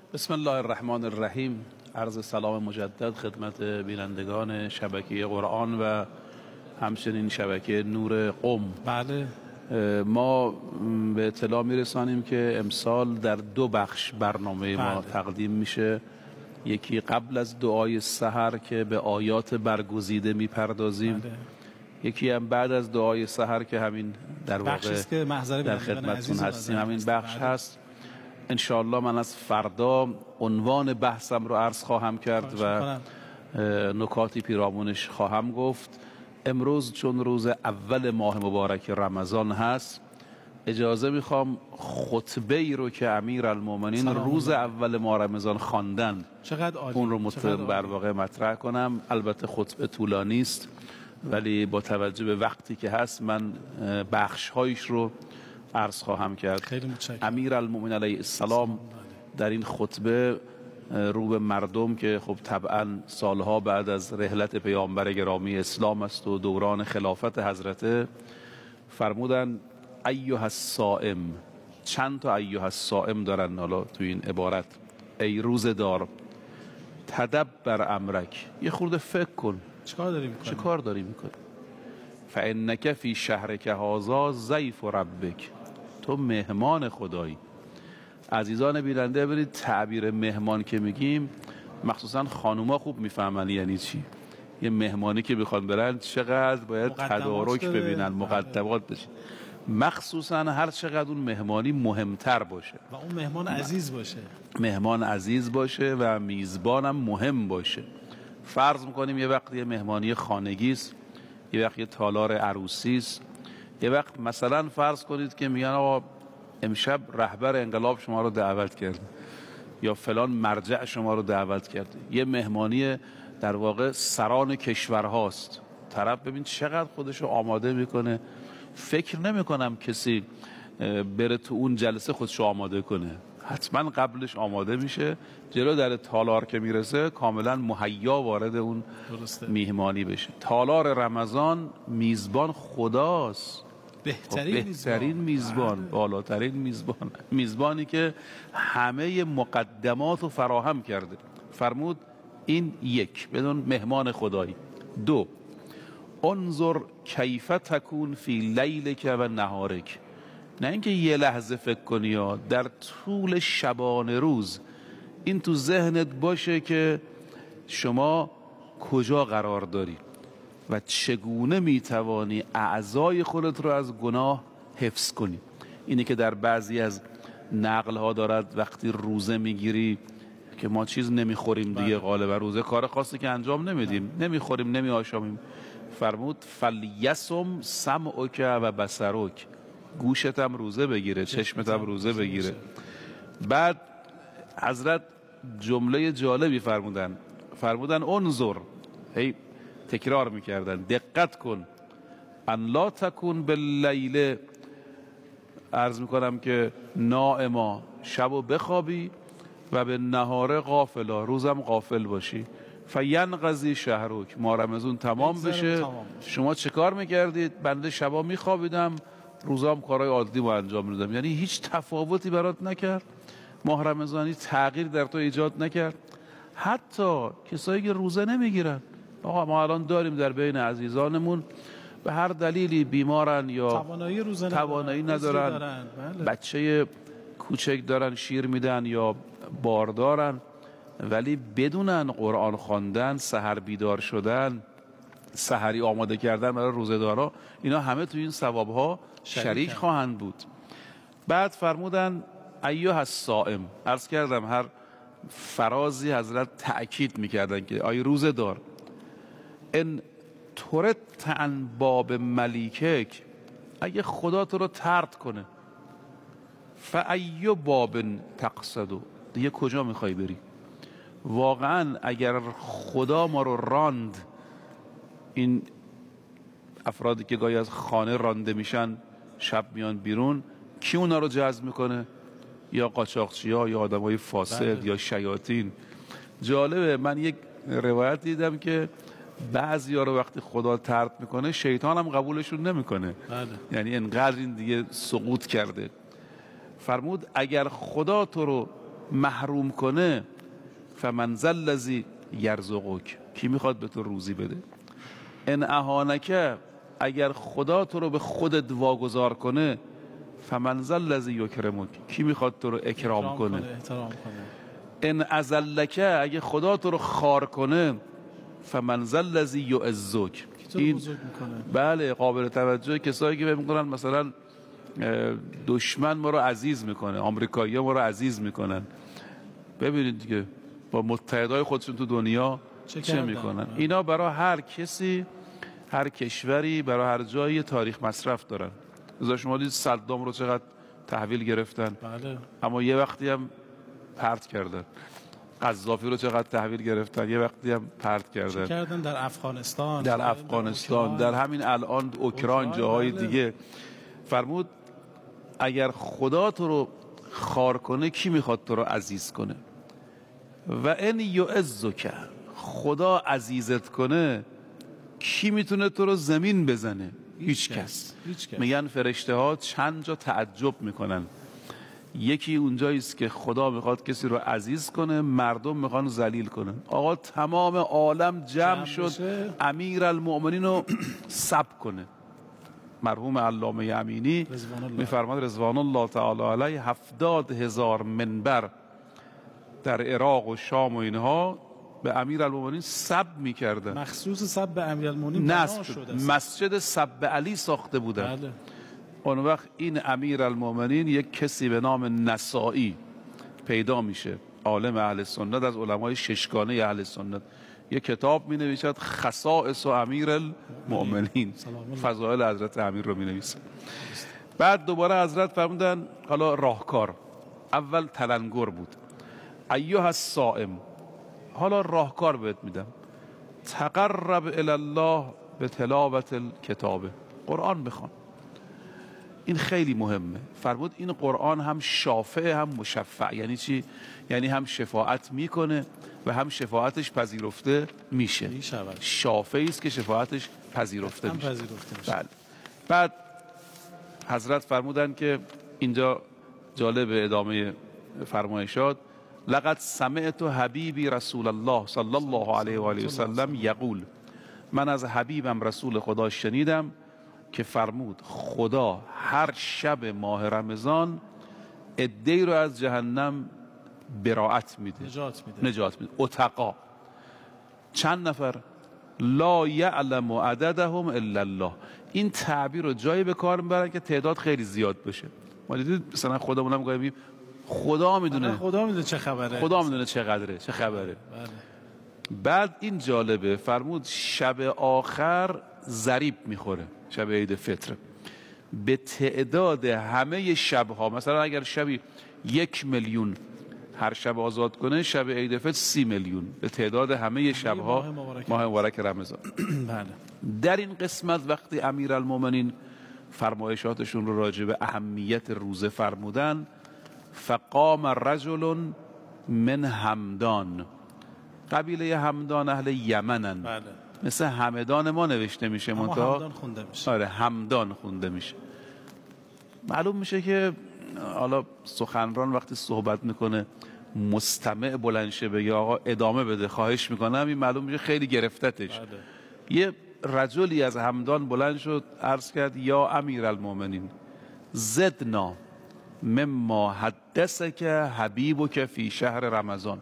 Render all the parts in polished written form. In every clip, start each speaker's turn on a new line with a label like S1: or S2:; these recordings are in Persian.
S1: بسم الله الرحمن الرحیم. عرض سلام مجدد خدمت بینندگان شبکه قرآن و همچنین شبکه نور قم.
S2: بله.
S1: ما به اطلاع میرسانیم که امسال در 2 بخش برنامه ما تقدیم میشه. یکی قبل از دعای سحر که به آیات برگزیده میپردازیم، یکی هم بعد از دعای سحر که همین در واقع در خدمتتون هستیم. همین بخش هست. انشاءالله من از فردا عنوان بحثم رو عرض خواهم کرد و نکاتی پیرامونش خواهم گفت. امروز چون روز اول ماه مبارک رمضان هست، اجازه میخوام خطبه ای رو که امیرالمومنین روز اول ماه رمضان خواندن اون رو بر واقع مطرح کنم. البته خطبه طولانی است، ولی با توجه به وقتی که هست من بخش هایش رو عرض خواهم کرد. امیرالمومنین علیه السلام در این خطبه رو به مردم که خب طبعا سالها بعد از رحلت پیامبر گرامی اسلام است و دوران خلافت حضرت، فرمودن ایها الصائم. چند تا ایها الصائم دارن حالا تو این عبارت. ای روزدار، تدبر امرک، یه خورده فکر کن چه کار داری میکنی. فانک فی شهرک هذا ضیف ربک، تو مهمان خدایی. عزیزان بیننده، برید تعبیر مهمان که میگیم مخصوصا خانوما خوب میفهمن یعنی چی. یه مهمانی که بخوان برن چقدر باید تدارک ببینن، مقدمات بشه، مخصوصا هر چقدر اون مهمانی مهمتر باشه
S2: و اون مهمان عزیز باشه،
S1: مهمان عزیز باشه و میزبانم مهم باشه. فرض میکنیم یه وقت یه مهمانی خانگی است، یه وقت یه تالار عروسی است، یه وقت مثلا فرض کنید که میگن آقا امشب رهبر انقلاب شما رو دعوت کرد یا فلان مرجع شما رو دعوت کرد. یه مهمانی در واقع سران کشورهاست. طرف ببین چقدر خودشو آماده میکنه. فکر نمیکنم کسی بره تو اون جلسه خودشو آماده کنه، حتما قبلش آماده میشه، جلو در تالار که میرسه کاملا مهیا وارد اون میهمانی بشه. تالار رمضان میزبان خداست، بهترین میزبان، بالاترین میزبان، میزبانی که همه مقدمات رو فراهم کرده. فرمود این یک، بدون مهمان خدایی. 2 انظر کیف تکون فی لیلک و نهارک. نه اینکه یه لحظه فکر کنی، یا در طول شبانه روز این تو ذهنت باشه که شما کجا قرار داری و چگونه میتوانی اعضای خودت رو از گناه حفظ کنی. اینه که در بعضی از نقل ها دارد وقتی روزه میگیری که ما چیز نمیخوریم دیگه، غالبا روزه کار خاصی که انجام نمیدیم، نمیخوریم، نمیآشامیم. فرمود فلیسم سمعک و بصرک، گوشت هم روزه بگیره، چشمت هم روزه بگیره. بعد حضرت جمله جالبی فرمودن انظر، هی تکرار میکردن، دقت کن، ان لا تکون باللیل، عرض میکنم که نائما، شبو بخوابی، و به نهار غافلا، روزم غافل باشی. فینقضی شهرک، ماه رمضان تمام بشه. شما چه کار میکردید؟ بنده شبا میخوابیدم، روزام کارهای عادی ما انجام میدادم. یعنی هیچ تفاوتی برات نکرد ماه رمضانی، تغییر در تو ایجاد نکرد. حتی کسایی که روزه نمیگیرن، آقا ما الان داریم در بین عزیزانمون به هر دلیلی بیمارن یا توانایی ندارن، بچه کوچک دارن شیر میدن یا باردارن، ولی بدونن قرآن خواندن، سحر بیدار شدن، سحری آماده کردن برای روزه‌دارا، اینا همه تو این ثوابها شریک خواهند بود. بعد فرمودن ایها الصائم. عرض کردم هر فرازی حضرت تأکید میکردن که آی روزه‌دار، ان ترت عن باب ملیکک، اگه خدا تو رو طرد کنه، فای باب تقصد، دیگه کجا میخوای بری؟ واقعا اگر خدا ما رو راند، این افرادی که گاهی از خانه رانده میشن شب میان بیرون، کی اونا رو جذب میکنه؟ یا قاچاقچی‌ها، یا آدمای فاسد، یا شیاطین. جالبه، من یک روایت دیدم که بعضیا رو وقتی خدا طرد میکنه شیطان هم قبولشون نمیکنه. یعنی انقدر این دیگه سقوط کرده. فرمود اگر خدا تو رو محروم کنه فمن ذا الذی یرزقک، کی میخواد به تو روزی بده؟ ان اهانک، اگر خدا تو رو به خودت واگذار کنه فمن ذا الذی یکرمک، کی میخواد تو رو اکرام کنه؟
S2: احترام کنه.
S1: ان اذلک، اگه خدا تو رو خار کنه فمن ذا الذی یعزک، این بله قابل توجه کسایی که میگن مثلا دشمن ما رو عزیز میکنه، آمریکایی‌ها ما رو عزیز میکنن. ببینید دیگه با متحدای خودشون تو دنیا چه میکنن. اینا برای هر کسی، هر کشوری، برای هر جایی تاریخ مصرف دارن. مثلا شما دید صدام رو چقدر تحویل گرفتن،
S2: بله.
S1: اما یه وقتی هم پرت کردن. قذافی رو چقدر تحویل گرفتن، یه وقتی هم پرت کردن.
S2: چه کردن در افغانستان،
S1: در افغانستان، در همین الان اوکراین، جاهای دیگه. فرمود اگر خدا تو رو خار کنه کی میخواد تو رو عزیز کنه؟ و ان یعزک، خدا عزیزت کنه کی میتونه تو رو زمین بزنه؟ هیچ کس. میگن فرشته ها چند جا تعجب میکنن. یکی اونجاییست که خدا میخواد کسی رو عزیز کنه، مردم میخوان ذلیل کنن. آقا تمام عالم جمع شد امیرالمؤمنین رو سب کنه. مرحوم علامه امینی میفرماد رضوان الله تعالی علیه 70,000 منبر در عراق و شام و اینها به امیرالمؤمنین سب میکردن.
S2: مخصوص سب به امیرالمؤمنین بنا شده،
S1: مسجد سب علی ساخته بودن.
S2: بله.
S1: اون وقت این امیرالمؤمنین یک کسی به نام نسائی پیدا میشه، عالم اهل سنت، از علمای ششگانه اهل سنت، یک کتاب می نویسد خصائص و امیرالمؤمنین، فضائل حضرت امیر رو می نویسد. بعد دوباره حضرت فرمودن حالا راهکار. اول تلنگر بود، ایها الصائم، حالا راهکار بهت میدم، تقرب الی الله به تلاوت الکتاب، قرآن بخوان. این خیلی مهمه. فرمود این قرآن هم شافع هم مشفع. یعنی چی؟ یعنی هم شفاعت میکنه و هم شفاعتش پذیرفته میشه. شافعی است که شفاعتش پذیرفته میشه. بله. بعد حضرت فرمودن که اینجا جالب ادامه فرمایشات، لقد سمعت حبیبی رسول الله صلی الله علیه و آله و سلم یقول، من از حبیبم رسول خدا شنیدم که فرمود خدا هر شب ماه رمضان عده‌ای رو از جهنم براءت میده، نجات میده. اتقا چند نفر؟ لا یعلم عددهم الا الله. این تعبیر رو جایی به کار میبرن که تعداد خیلی زیاد بشه. ما دیدید مثلا خودمون هم گاهی خدا میدونه
S2: چه خبره،
S1: خدا میدونه چقدره، چه خبره.
S2: بله.
S1: بعد این جالبه، فرمود شب آخر ضریب میخوره، شب عید فطر، به تعداد همه شبها. مثلا اگر شبی 1 میلیون هر شب آزاد کنه، شب عید فطر 30 میلیون به تعداد همه شبها ماه مبارک رمضان.
S2: بله.
S1: در این قسمت وقتی امیرالمؤمنین فرمایشاتشون رو راجع به اهمیت روزه فرمودن، فقام رجل من همدان، قبیله همدان اهل یمنن.
S2: بله.
S1: مثل همدان ما نوشته میشه،
S2: منتها همدان خونده میشه.
S1: آره همدان خونده میشه. معلوم میشه که حالا سخنران وقتی صحبت میکنه مستمع بلند شه بگه آقا ادامه بده خواهش میکنم، این معلوم میشه خیلی گرفتتش.
S2: بله.
S1: یه رجلی از همدان بلند شد عرض کرد یا امیرالمؤمنین زدنا مما حدثک حبیبک فی شهر رمضان،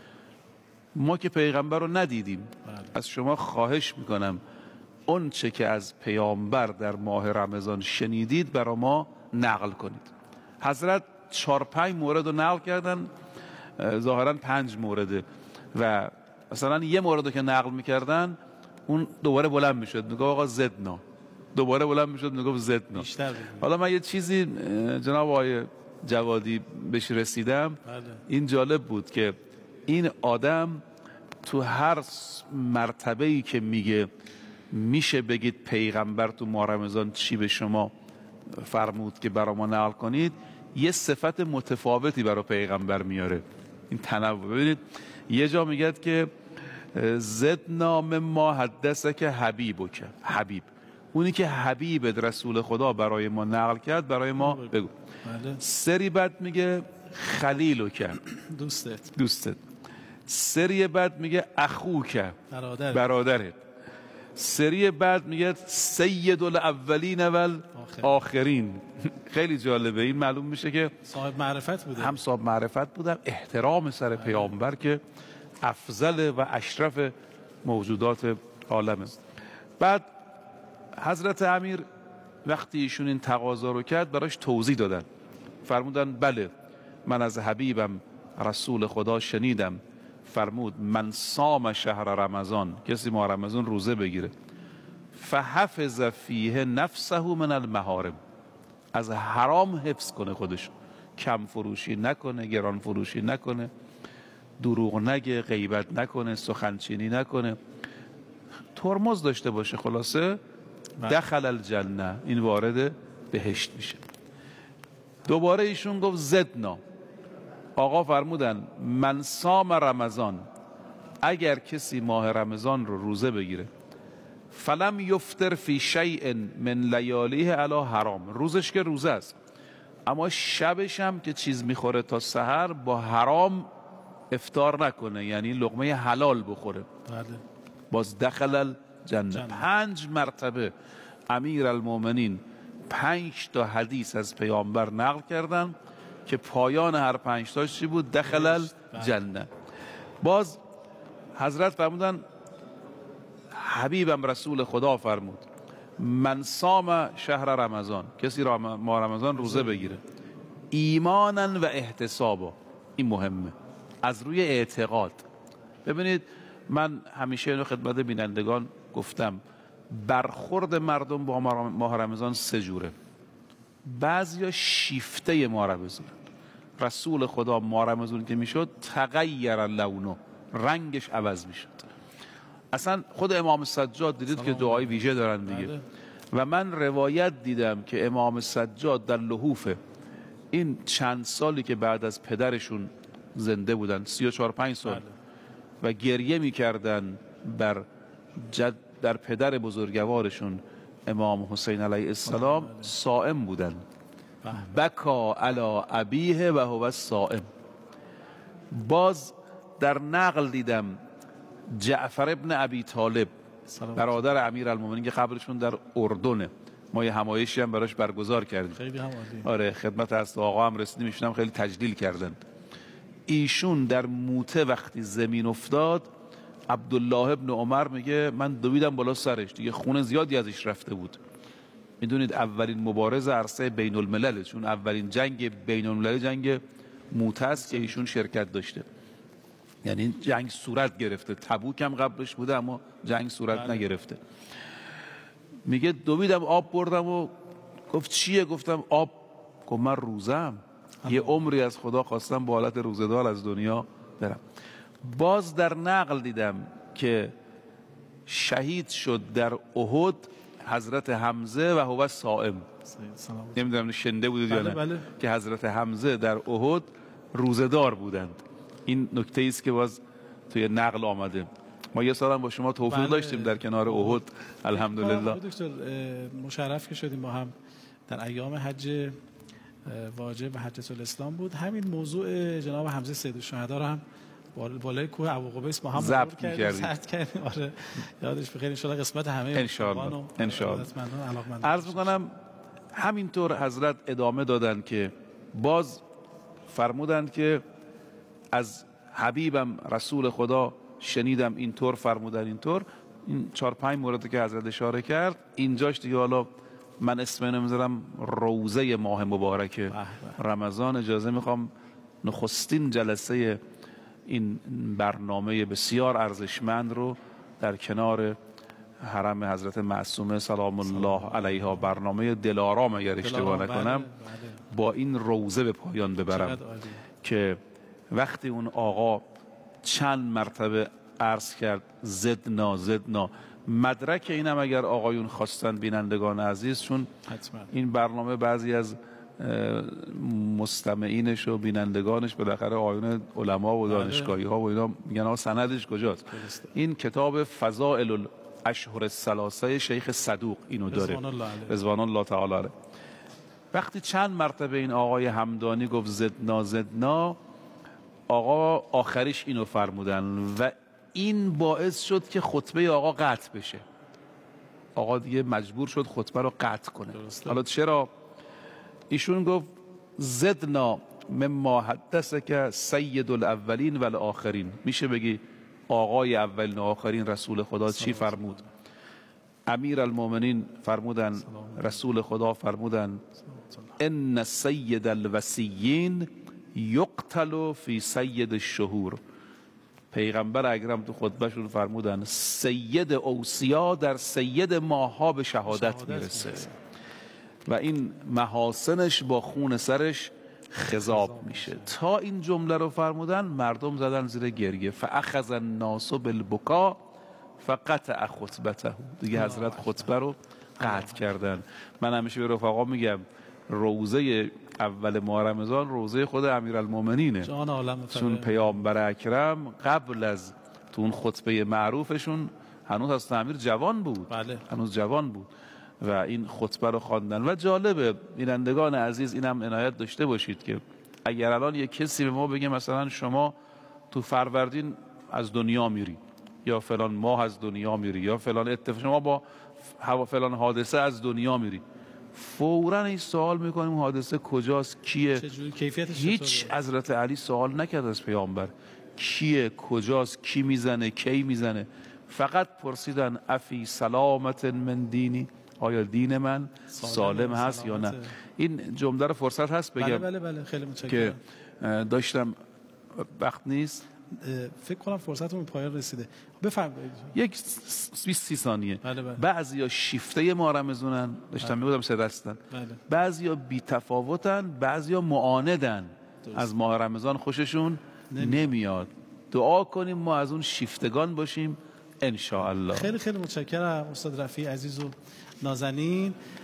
S1: ما که پیغمبر رو ندیدیم، از شما خواهش میکنم اون چه که از پیامبر در ماه رمضان شنیدید برای ما نقل کنید. حضرت 4-5 مورد رو نقل کردن، ظاهرا 5 مورده، و مثلا یه مورد رو که نقل میکردن اون دوباره بلند میشد میگه آقا زدنا، دوباره بلند میشد میگه زدنا. حالا من یه چیزی جناب آقای جوادی بهش رسیدم. این جالب بود که این آدم تو هر مرتبه‌ای که میگه میشه بگید پیغمبر تو ماه رمضان چی به شما فرمود که برای ما نقل کنید، یه صفت متفاوتی برای پیغمبر میاره. این تنوع ببینید، یه جا میگه که زدنا مما حدثک حبیبک، حبیب اونی که حبیب رسول خدا برای ما نقل کرد برای ما بگو. سری بعد میگه خلیلک، دوستت. سری بعد میگه اخوک، برادرت. سری بعد میگه سید الاولین و آخرین. خیلی جالبه. این معلوم میشه که
S2: صاحب معرفت بوده،
S1: هم صاحب معرفت بودم، احترام سر پیامبر که افضل و اشرف موجودات عالمه. بعد حضرت امیر وقتی ایشون این تقاضا رو کرد براش توضیح دادن، فرمودن بله من از حبیبم رسول خدا شنیدم فرمود من صام شهر رمضان، کسی ماه رمضان روزه بگیره، فحفظ فیه نفسه من المحارم، از حرام حفظ کنه خودش، کم فروشی نکنه، گران فروشی نکنه، دروغ نگه، غیبت نکنه، سخنچینی نکنه، ترمز داشته باشه، خلاصه دخل الجنه، این وارد بهشت میشه. دوباره ایشون گفت زدنا، آقا فرمودن من صام رمضان، اگر کسی ماه رمضان رو روزه بگیره فلم یفطر فی شیء من لیالیه علی حرام، روزش که روزه است اما شبش هم که چیز میخوره تا سحر با حرام افطار نکنه، یعنی لقمه حلال بخوره، باز دخل الجنه. 5 مرتبه امیر المومنین 5 تا حدیث از پیامبر نقل کردن که پایان هر 5 تاش چی بود؟ دخل الجنه. باز حضرت فرمودن حبیبم رسول خدا فرمود من صام شهر رمضان، کسی ماه رمضان روزه بگیره ایمانا و احتسابا، این مهمه، از روی اعتقاد. ببینید من همیشه اینو خدمت بینندگان گفتم، برخورد مردم با ماه رمضان 3 جوره. بعضیا شیفته ماه رمضان، رسول خدا ماه رمضان که میشد تغییر لونه، رنگش عوض میشد. اصلا خود امام سجاد دیدید که دعای ویژه دارن دیگه، و من روایت دیدم که امام سجاد در لحوف این چند سالی که بعد از پدرشون زنده بودن، 34-35 سال، و گریه میکردن در پدر بزرگوارشون امام حسین علیه السلام، صائم بودن، بکا علی ابیه و هو الصائم. باز در نقل دیدم جعفر ابن ابی طالب برادر امیرالمومنین که قبرشون در اردنه، ما یه همایشی هم براش برگزار کردیم،
S2: خیلی هم عالی.
S1: آره خدمت از آقا هم رسیدیم، ایشون هم خیلی تجلیل کردن. ایشون در موته وقتی زمین افتاد، عبدالله ابن عمر میگه من دویدم بالا سرش، دیگه خون زیادی ازش رفته بود. میدونید اولین مبارز عرصه بین الملل، چون اولین جنگ بین الملل جنگ موته است که ایشون شرکت داشته، یعنی جنگ صورت گرفته. تبوک هم قبلش بوده اما جنگ صورت نگرفته. میگه دویدم آب بردم و گفت چیه؟ گفتم آب. گفت من روزم، یه عمری از خدا خواستم با حالت روزدار از دنیا برم. باز در نقل دیدم که شهید شد در احد حضرت حمزه و هو صائم. نمیدونم شنیده بودید یا نه که حضرت حمزه در احد روزدار بودند. این نکته ایست که باز توی نقل آمده. ما یه سال هم با شما توفیق داشتیم در کنار احد، الحمدلله.
S2: دکتر مشرف که شدیم با هم در ایام حج واجب و حجة الاسلام بود، همین موضوع جناب حمزه سید الشهدا رو هم بالای کوه ابوقبیس ما هم
S1: ضبط کردیم.
S2: آره یادش بخیر، ان شاء الله قسمت همه
S1: ان شاء الله. عرض می‌کنم همینطور حضرت ادامه دادن که باز فرمودند که از حبیبم رسول خدا شنیدم اینطور فرمودن، اینطور. این 4-5 موردی که حضرت اشاره کرد، اینجاش دیگه حالا من اسم نمیذارم، روضه ماه مبارک رمضان. اجازه میخوام نخستین جلسه این برنامه بسیار ارزشمند رو در کنار حرم حضرت معصومه سلام الله علیها، برنامه دلارام اگر اشتباه نکنم، با این روضه به پایان ببرم که وقتی اون آقا چند مرتبه عرض کرد زدنا زدنا، مدرک اینم اگر آقایون خواستن بینندگان عزیز، چون این برنامه بعضی از مستمعینش و بینندگانش بالاخره آقایون علما و دانشگاهی ها و اینا میگن آقا سندش کجاست؟ این کتاب فضائل الاشهر الثلاثه شیخ صدوق اینو داره، رضوان الله تعالی علیه. وقتی چند مرتبه این آقای همدانی گفت زدنا زدنا، آقا آخریش اینو فرمودن و این باعث شد که خطبه آقا قطع بشه. آقا دیگه مجبور شد خطبه رو قطع کنه. حالا چرا؟ ایشون گفت زدنا مما حدثک سید الاولین و الاخرین. میشه بگی آقای اولین و آخرین رسول خدا چی فرمود؟ امیر المومنین فرمودن، رسول خدا فرمودن ان سید الوصیین یقتل فی سید الشهور. پیغمبر اکرم تو خطبهشون فرمودن سید اوصیا در سید ماها به شهادت میرسه و این محاسنش با خون سرش خضاب میشه. تا این جمله رو فرمودن مردم زدن زیر گریه. فاخذ الناس بالبکا فقطع خطبته. دیگه حضرت خطبه رو قطع کردن. من همیشه به رفقا میگم روزه اول ماه رمضان روزه خود امیرالمومنینه، چون پیامبر اکرم قبل از تو اون خطبه معروفشون هنوز از امیر جوان بود.
S2: بله.
S1: هنوز جوان بود و این خطبه رو خواندن. و جالبه بینندگان عزیز اینم عنایت داشته باشید که اگر الان یک کسی به ما بگه مثلا شما تو فروردین از دنیا میری یا فلان ماه از دنیا میری یا فلان اتفاق، شما با فلان حادثه از دنیا میری، فوراً این سوال میکنیم حادثه کجاست، کیه، هیچ حضرت علی سوال نکرد از پیامبر کیه، کجاست، کی میزنه، کی میزنه، فقط پرسیدن افی سلامت من دینی، آیا دین من سالم هست یا نه. این جمله رو فرصت هست بگم؟
S2: بله خیلی متشکرم
S1: که داشتم وقت نیست،
S2: فکر کنم فرصتمون پایان رسیده. بفرمایید.
S1: یک 20-30 ثانیه.
S2: بله.
S1: بعضیا شیفته ما رمضانن، داشتم میگفتم سه دستن. بعضیا بی تفاوتن، بعضیا معاندن. از ماه رمضان خوششون نمیاد. دعا کنیم ما از اون شیفتگان باشیم ان شاء الله.
S2: خیلی متشکرم استاد رفیع عزیز و نازنین.